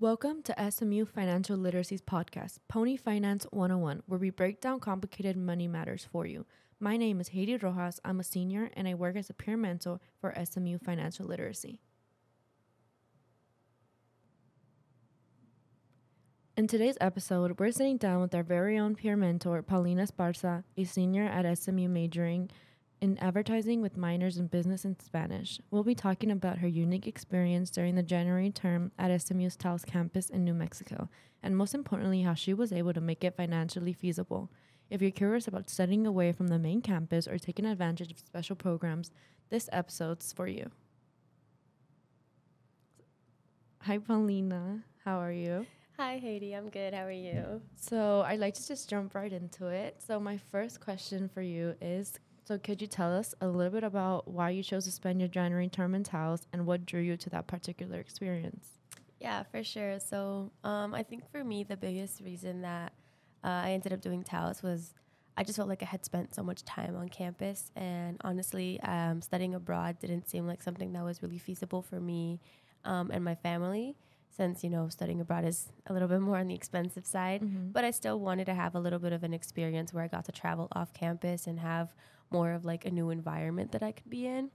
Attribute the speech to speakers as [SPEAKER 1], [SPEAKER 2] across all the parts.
[SPEAKER 1] Welcome to SMU Financial Literacy's podcast, Pony Finance 101, where we break down complicated money matters for you. My name is Haiti Rojas. I'm a senior and I work as a peer mentor for SMU Financial Literacy. In today's episode, we're sitting down with our very own peer mentor, Paulina Esparza, a senior at SMU majoring in advertising with minors in business and Spanish. We'll be talking about her unique experience during the January term at SMU's Taos campus in New Mexico, and most importantly, how she was able to make it financially feasible. If you're curious about studying away from the main campus or taking advantage of special programs, this episode's for you. Hi, Paulina. How are you?
[SPEAKER 2] Hi, Haiti. I'm good. How are you?
[SPEAKER 1] So I'd like to just jump right into it. So my first question for you is, so could you tell us a little bit about why you chose to spend your January term in Taos and what drew you to that particular experience?
[SPEAKER 2] Yeah, for sure. So I think for me, the biggest reason that I ended up doing Taos was I just felt like I had spent so much time on campus. And honestly, studying abroad didn't seem like something that was really feasible for me and my family, since, studying abroad is a little bit more on the expensive side.
[SPEAKER 1] Mm-hmm.
[SPEAKER 2] But I still wanted to have a little bit of an experience where I got to travel off campus and have more of like a new environment that I could be in.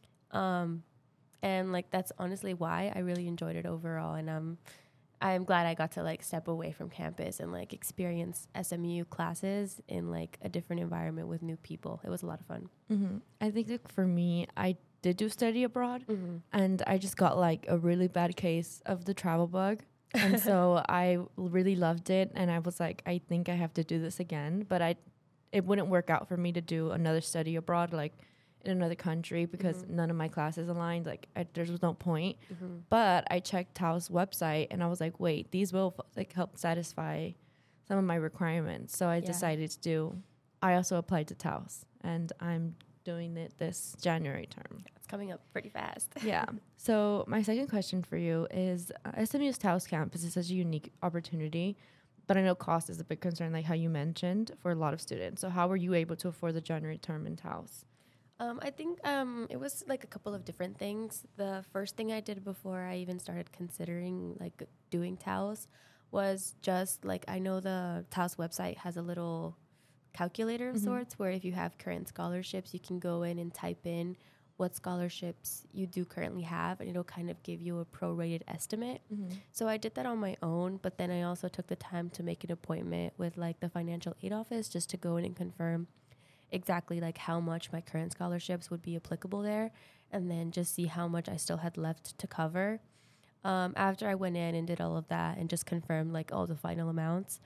[SPEAKER 2] And like that's honestly why I really enjoyed it overall. And I'm glad I got to like step away from campus and like experience SMU classes in like a different environment with new people. It was a lot of fun.
[SPEAKER 1] Mm-hmm. I think that for me, I did do study abroad,
[SPEAKER 2] Mm-hmm.
[SPEAKER 1] and I just got like a really bad case of the travel bug. And so I really loved it, and I was like, I think I have to do this again. But it wouldn't work out for me to do another study abroad, like in another country, because
[SPEAKER 2] Mm-hmm.
[SPEAKER 1] none of my classes aligned. Like there was no point.
[SPEAKER 2] Mm-hmm.
[SPEAKER 1] But I checked Taos website, and I was like, wait, these will like help satisfy some of my requirements. So I decided to do. I also applied to Taos, and I'm doing it this January term.
[SPEAKER 2] It's coming up pretty fast.
[SPEAKER 1] Yeah. So my second question for you is, SMU's Taos campus is such a unique opportunity, but I know cost is a big concern, like how you mentioned, for a lot of students. So how were you able to afford the January term in Taos?
[SPEAKER 2] I think it was like a couple of different things. The first thing I did before I even started considering like doing Taos was just like, I know the Taos website has a little calculator of sorts where if you have current scholarships, you can go in and type in what scholarships you do currently have, and it'll kind of give you a prorated estimate. So I did that on my own, but then I also took the time to make an appointment with like the financial aid office just to go in and confirm exactly like how much my current scholarships would be applicable there, and then just see how much I still had left to cover. After I went in and did all of that and just confirmed like all the final amounts,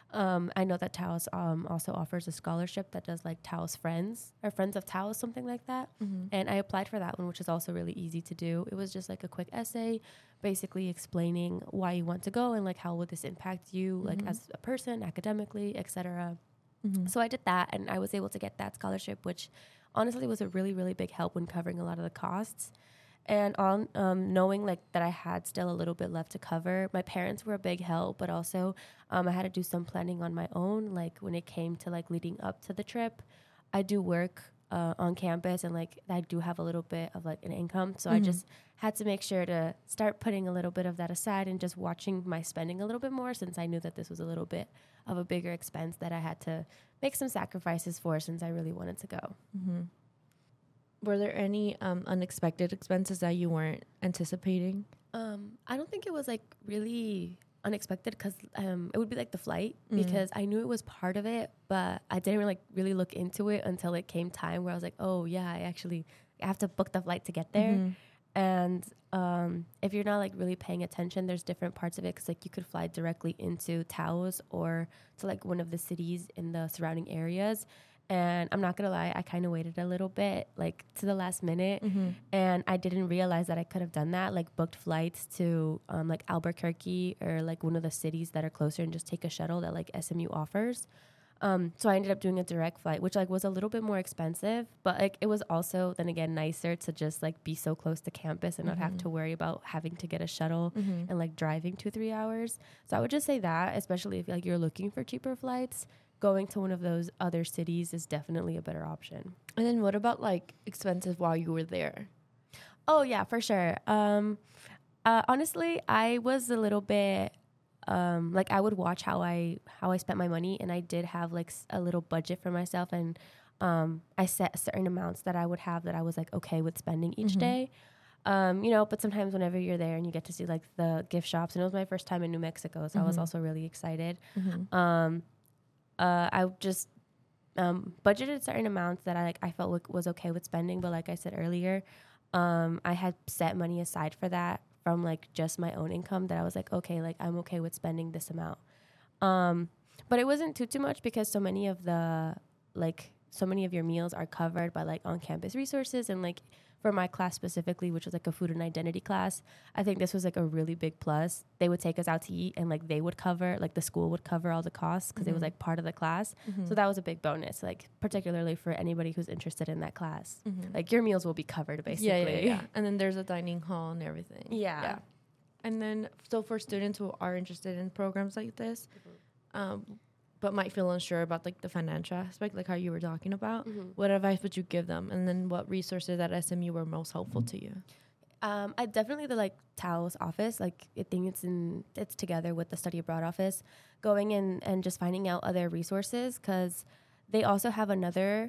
[SPEAKER 2] I know that Taos also offers a scholarship that does like Taos Friends or Friends of Taos, something like that. And I applied for that one, which is also really easy to do. It was just like a quick essay, basically explaining why you want to go and like how would this impact you, like as a person, academically, etc. So I did that, and I was able to get that scholarship, which honestly was a really, really big help when covering a lot of the costs. And on knowing like that I had still a little bit left to cover, my parents were a big help, but also I had to do some planning on my own. Like when it came to like leading up to the trip, I do work on campus, and like I do have a little bit of like an income. So I just had to make sure to start putting a little bit of that aside and just watching my spending a little bit more, since I knew that this was a little bit of a bigger expense that I had to make some sacrifices for, since I really wanted to go.
[SPEAKER 1] Were there any unexpected expenses that you weren't anticipating?
[SPEAKER 2] I don't think it was like really unexpected, because it would be like the flight, because I knew it was part of it, but I didn't really look into it until it came time where I was like, oh yeah, I have to book the flight to get there. And if you're not like really paying attention, there's different parts of it, because like you could fly directly into Taos or to like one of the cities in the surrounding areas. And I'm not gonna lie, I kind of waited a little bit, like to the last minute, and I didn't realize that I could have done that, like booked flights to like Albuquerque or like one of the cities that are closer, and just take a shuttle that like SMU offers. So I ended up doing a direct flight, which like was a little bit more expensive, but like it was also then again nicer to just like be so close to campus and not have to worry about having to get a shuttle and like driving 2-3 hours. So I would just say that, especially if like you're looking for cheaper flights, going to one of those other cities is definitely a better option.
[SPEAKER 1] And then what about like expenses while you were there?
[SPEAKER 2] Oh yeah, for sure. Honestly, I was a little bit like I would watch how I spent my money, and I did have like a little budget for myself, and I set certain amounts that I would have that I was like okay with spending each day. You know, but sometimes whenever you're there and you get to see like the gift shops, and it was my first time in New Mexico, so I was also really excited. I just budgeted certain amounts that I felt was okay with spending, but like I said earlier, I had set money aside for that from like just my own income that I was like, okay, like I'm okay with spending this amount. But it wasn't too much because so many of your meals are covered by like on campus resources, and like for my class specifically, which was like a food and identity class, I think this was like a really big plus. They would take us out to eat, and like they would cover, like the school would cover all the costs because it was like part of the class. So that was a big bonus, like particularly for anybody who's interested in that class. Like your meals will be covered basically.
[SPEAKER 1] Yeah. And then there's a dining hall and everything.
[SPEAKER 2] Yeah.
[SPEAKER 1] And then, so for students who are interested in programs like this, but might feel unsure about like the financial aspect, like how you were talking about, what advice would you give them? And then what resources at SMU were most helpful to you?
[SPEAKER 2] I definitely the like TAO's office, like I think it's together with the study abroad office, going in and just finding out other resources, because they also have another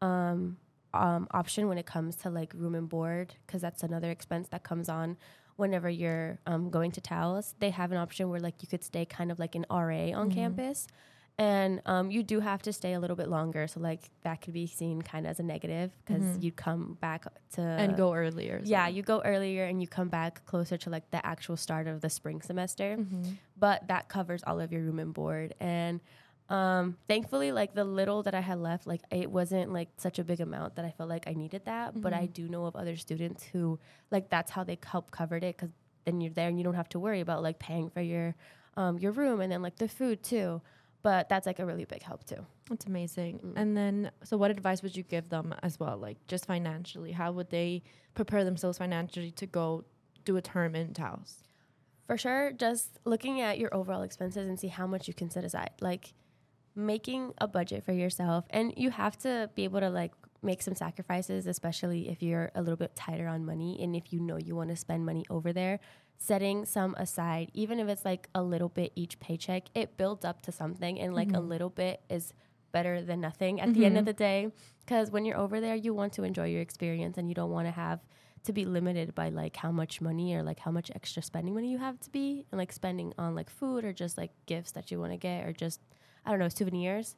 [SPEAKER 2] option when it comes to like room and board, because that's another expense that comes on whenever you're going to TAO's. They have an option where like you could stay kind of like an RA on campus. And you do have to stay a little bit longer. So, like, that could be seen kind of as a negative, because you come back to...
[SPEAKER 1] And go earlier.
[SPEAKER 2] Yeah, you go earlier and you come back closer to, like, the actual start of the spring semester. But that covers all of your room and board. And thankfully, like, the little that I had left, like, it wasn't, like, such a big amount that I felt like I needed that. But I do know of other students who, like, that's how they help covered it, because then you're there and you don't have to worry about, like, paying for your room and then, like, the food, too. But that's like a really big help too.
[SPEAKER 1] That's amazing. And then, so what advice would you give them as well? Like just financially, how would they prepare themselves financially to go do a term in TAO's?
[SPEAKER 2] For sure, just looking at your overall expenses and see how much you can set aside. Like making a budget for yourself, and you have to be able to like make some sacrifices, especially if you're a little bit tighter on money and if you know you want to spend money over there. Setting some aside, even if it's like a little bit each paycheck, it builds up to something, and like a little bit is better than nothing at the end of the day, because when you're over there you want to enjoy your experience, and you don't want to have to be limited by like how much money or like how much extra spending money you have to be, and like spending on like food or just like gifts that you want to get, or just I don't know, souvenirs.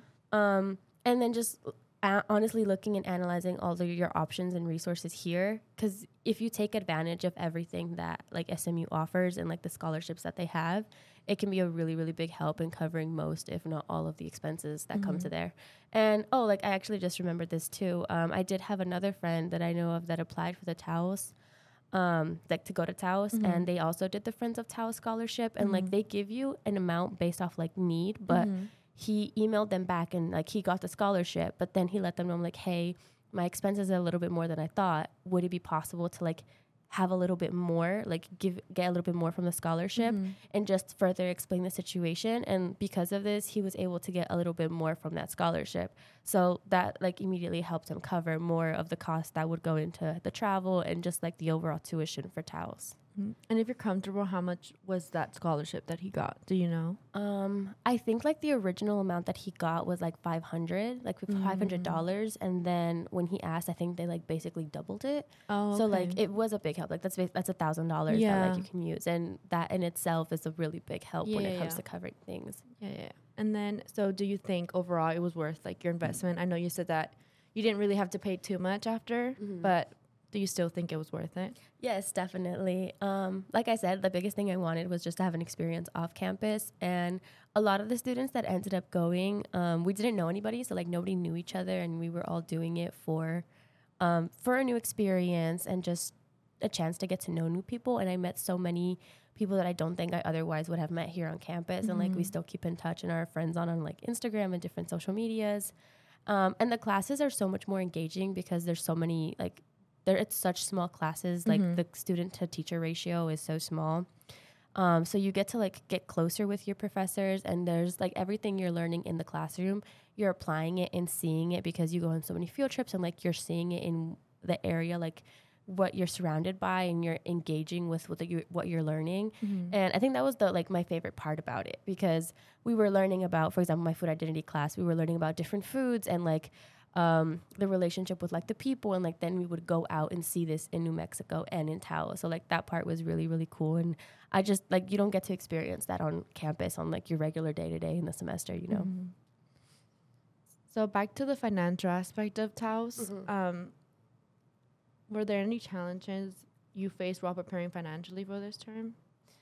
[SPEAKER 2] And then just honestly looking and analyzing all of your options and resources here, because if you take advantage of everything that like SMU offers and like the scholarships that they have, it can be a really, really big help in covering most, if not all, of the expenses that come to there. And like I actually just remembered this too. I did have another friend that I know of that applied for the TAO's, like to go to TAO's, and they also did the Friends of TAO's scholarship, and like they give you an amount based off like need, but he emailed them back and like he got the scholarship, but then he let them know like, hey, my expenses are a little bit more than I thought. Would it be possible to like have a little bit more, like get a little bit more from the scholarship, and just further explain the situation? And because of this, he was able to get a little bit more from that scholarship. So that like immediately helped him cover more of the cost that would go into the travel and just like the overall tuition for TAO's.
[SPEAKER 1] And if you're comfortable, how much was that scholarship that he got? Do you know?
[SPEAKER 2] I think like the original amount that he got was like $500, and then when he asked, I think they like basically doubled it.
[SPEAKER 1] Oh,
[SPEAKER 2] so like it was a big help. Like that's $1,000 that like you can use, and that in itself is a really big help when it comes to covering things.
[SPEAKER 1] Yeah. And then, so do you think overall it was worth like your investment? I know you said that you didn't really have to pay too much after, but do you still think it was worth it?
[SPEAKER 2] Yes, definitely. Like I said, the biggest thing I wanted was just to have an experience off campus. And a lot of the students that ended up going, we didn't know anybody. So like nobody knew each other, and we were all doing it for a new experience and just a chance to get to know new people. And I met so many people that I don't think I otherwise would have met here on campus. And like we still keep in touch and are friends on like Instagram and different social medias. And the classes are so much more engaging because there's so many like, it's such small classes, like the student to teacher ratio is so small. So you get to like get closer with your professors, and there's like everything you're learning in the classroom, you're applying it and seeing it because you go on so many field trips, and like you're seeing it in the area, like what you're surrounded by and you're engaging with what you're learning. And I think that was my favorite part about it, because we were learning about, for example, my food identity class, we were learning about different foods and the relationship with the people, and then we would go out and see this in New Mexico and in Taos. So that part was really, really cool. And I just you don't get to experience that on campus on your regular day-to-day in the semester, you know.
[SPEAKER 1] So back to the financial aspect of Taos, were there any challenges you faced while preparing financially for this term?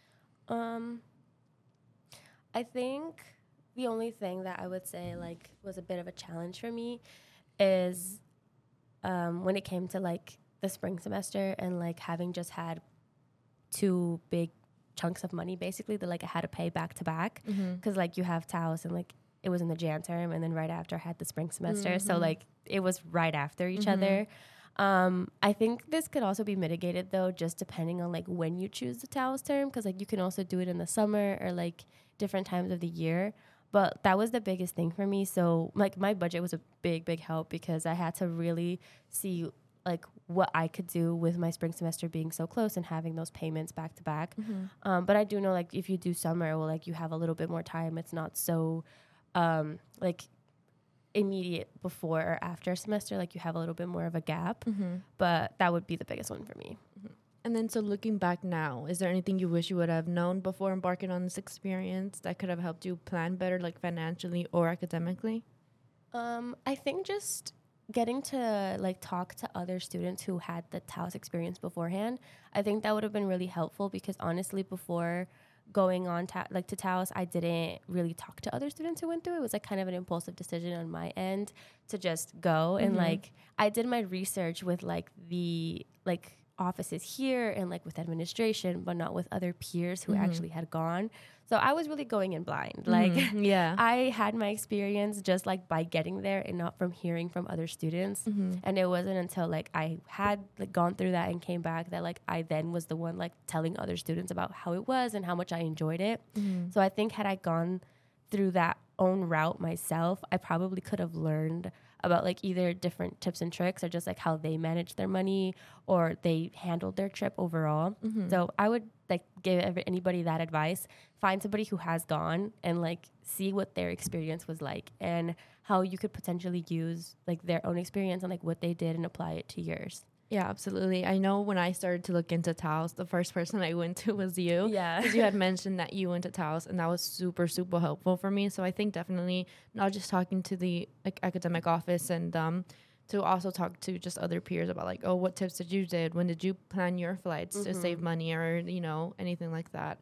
[SPEAKER 2] I think the only thing that I would say was a bit of a challenge for me is when it came to the spring semester and having just had 2 big chunks of money basically that I had to pay back to back, because you have Taos and it was in the Jan term, and then right after I had the spring semester, so it was right after each other. I think this could also be mitigated though, just depending on when you choose the Taos term, because you can also do it in the summer or different times of the year. But that was the biggest thing for me. So my budget was a big help, because I had to really see what I could do with my spring semester being so close and having those payments back to back. But I do know if you do summer, well, you have a little bit more time. It's not so immediate before or after a semester, you have a little bit more of a gap. But that would be the biggest one for me.
[SPEAKER 1] And then, so looking back now, is there anything you wish you would have known before embarking on this experience that could have helped you plan better, financially or academically?
[SPEAKER 2] I think just getting to talk to other students who had the Taos experience beforehand, I think that would have been really helpful, because honestly, before going on to Taos, I didn't really talk to other students who went through it. It was kind of an impulsive decision on my end to just go. And I did my research with the offices here and with administration, but not with other peers who actually had gone. So I was really going in blind. I had my experience just by getting there and not from hearing from other students. And it wasn't until I had gone through that and came back that I then was the one telling other students about how it was and how much I enjoyed it. So I think had I gone through that own route myself, I probably could have learned about either different tips and tricks, or just how they managed their money or they handled their trip overall. So I would give anybody that advice: find somebody who has gone and see what their experience was and how you could potentially use their own experience and what they did and apply it to yours.
[SPEAKER 1] Yeah, absolutely. I know when I started to look into Taos, the first person I went to was you.
[SPEAKER 2] Yeah.
[SPEAKER 1] Because you had mentioned that you went to Taos, and that was super, super helpful for me. So I think definitely not just talking to the academic office, and to also talk to just other peers about oh, what tips did you did? When did you plan your flights to save money, or, anything like that.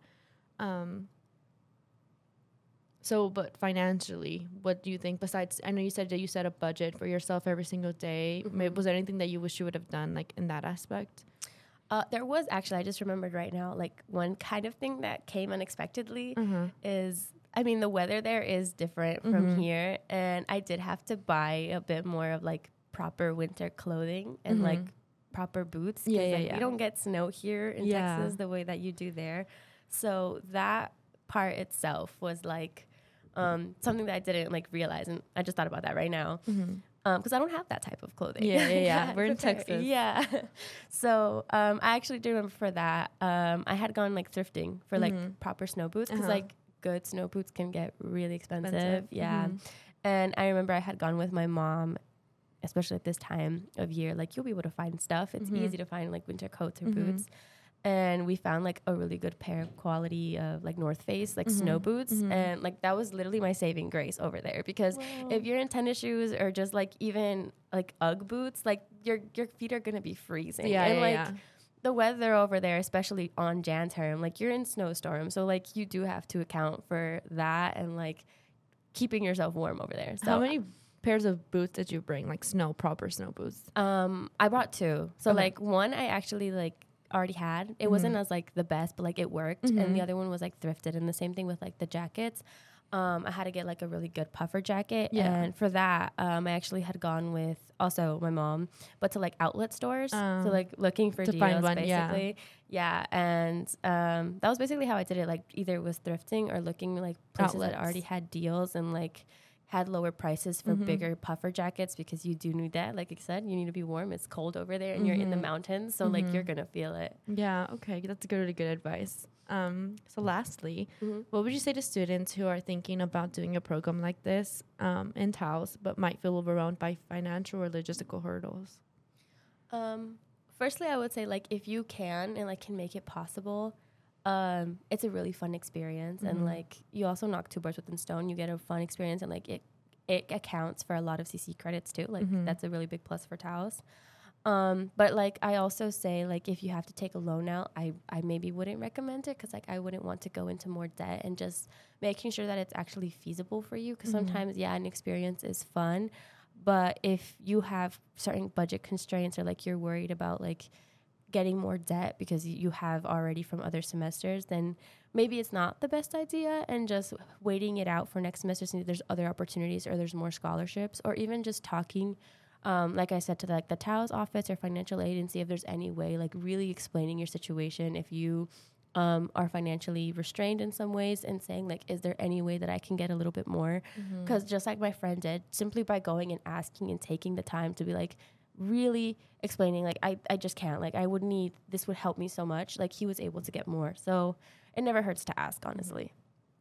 [SPEAKER 1] So, but financially, what do you think? Besides, I know you said that you set a budget for yourself every single day. Was there anything that you wish you would have done, in that aspect?
[SPEAKER 2] There was actually, I just remembered right now, one kind of thing that came unexpectedly is, the weather there is different from here. And I did have to buy a bit more of proper winter clothing and proper boots. You don't get snow here in Texas the way that you do there. So that part itself was something that I didn't realize, and I just thought about that right now, because I don't have that type of clothing.
[SPEAKER 1] Yeah. We're in Texas.
[SPEAKER 2] Yeah. So I actually do remember for that, I had gone thrifting for proper snow boots, because good snow boots can get really expensive. Yeah. And I remember I had gone with my mom, especially at this time of year. You'll be able to find stuff. It's easy to find winter coats or boots. And we found a really good pair of quality of North Face snow boots, and that was literally my saving grace over there, because if you're in tennis shoes or just even UGG boots, your feet are gonna be freezing. The weather over there, especially on Jan term, you're in snowstorm, so you do have to account for that and keeping yourself warm over there. So
[SPEAKER 1] how many pairs of boots did you bring, proper snow boots?
[SPEAKER 2] I brought 2. So one I actually already had. It wasn't as the best, but it worked. And the other one was thrifted, and the same thing with the jackets. I had to get a really good puffer jacket, and for that I actually had gone with also my mom, but to outlet stores, so looking for
[SPEAKER 1] to
[SPEAKER 2] deals,
[SPEAKER 1] find one,
[SPEAKER 2] basically. And that was basically how I did it. Either it was thrifting or looking places
[SPEAKER 1] Outlets
[SPEAKER 2] that already had deals and had lower prices for bigger puffer jackets because you do need that. Like I said, you need to be warm. It's cold over there and you're in the mountains. So like you're going to feel it.
[SPEAKER 1] Yeah. Okay. That's really good advice. So lastly, what would you say to students who are thinking about doing a program like this in Taos, but might feel overwhelmed by financial or logistical hurdles?
[SPEAKER 2] Firstly, I would say like if you can and like can make it possible, it's a really fun experience. And like you also knock two birds with one stone. You get a fun experience and like it accounts for a lot of CC credits too. Like that's a really big plus for Taos. But like I also say like if you have to take a loan out, I maybe wouldn't recommend it because like I wouldn't want to go into more debt, and just making sure that it's actually feasible for you, because sometimes an experience is fun, but if you have certain budget constraints or like you're worried about like getting more debt because you have already from other semesters, then maybe it's not the best idea, and just waiting it out for next semester, so there's other opportunities or there's more scholarships, or even just talking like I said, to like the Taos office or financial aid, and see if there's any way, like really explaining your situation if you are financially restrained in some ways, and saying like, is there any way that I can get a little bit more? Because just like my friend did, simply by going and asking and taking the time to be like really explaining, like I just can't, like I would need, this would help me so much, like he was able to get more. So it never hurts to ask, honestly.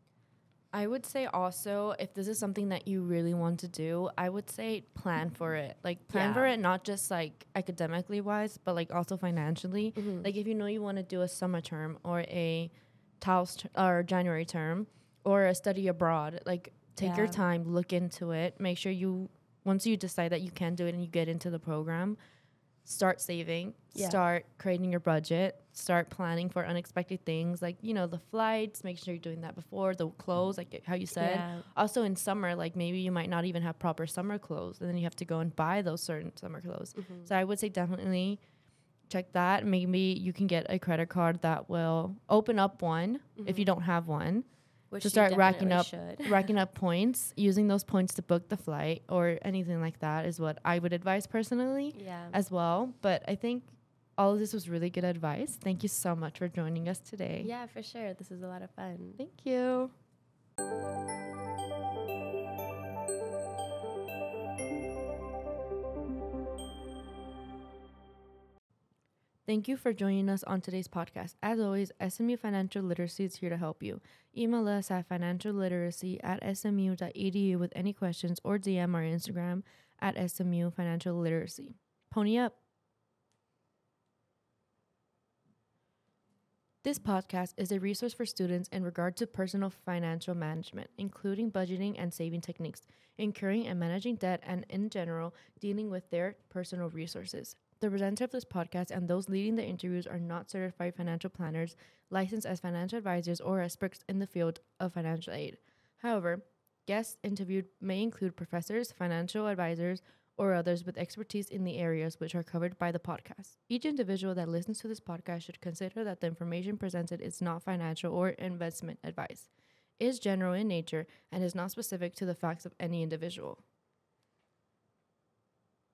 [SPEAKER 1] I would say also, if this is something that you really want to do, I would say plan for it. Like plan for it, not just like academically wise, but like also financially. Like if you know you want to do a summer term or a Taos or January term or a study abroad, like take your time, look into it, make sure you, once you decide that you can do it and you get into the program, start saving, start creating your budget, start planning for unexpected things, like, you know, the flights, make sure you're doing that before, the clothes, like how you said. Also in summer, like maybe you might not even have proper summer clothes, and then you have to go and buy those certain summer clothes. So I would say definitely check that. Maybe you can get a credit card that will open up one if you don't have one.
[SPEAKER 2] Which
[SPEAKER 1] to start racking
[SPEAKER 2] should.
[SPEAKER 1] up points, using those points to book the flight or anything like that is what I would advise personally as well. But I think all of this was really good advice. Thank you so much for joining us today.
[SPEAKER 2] Yeah, for sure. This was a lot of fun.
[SPEAKER 1] Thank you. Thank you for joining us on today's podcast. As always, SMU Financial Literacy is here to help you. Email us at financialliteracy@smu.edu with any questions, or DM our Instagram at SMU Financial Literacy. Pony up. This podcast is a resource for students in regard to personal financial management, including budgeting and saving techniques, incurring and managing debt, and in general, dealing with their personal resources. The presenter of this podcast and those leading the interviews are not certified financial planners, licensed as financial advisors, or experts in the field of financial aid. However, guests interviewed may include professors, financial advisors, or others with expertise in the areas which are covered by the podcast. Each individual that listens to this podcast should consider that the information presented is not financial or investment advice, is general in nature, and is not specific to the facts of any individual.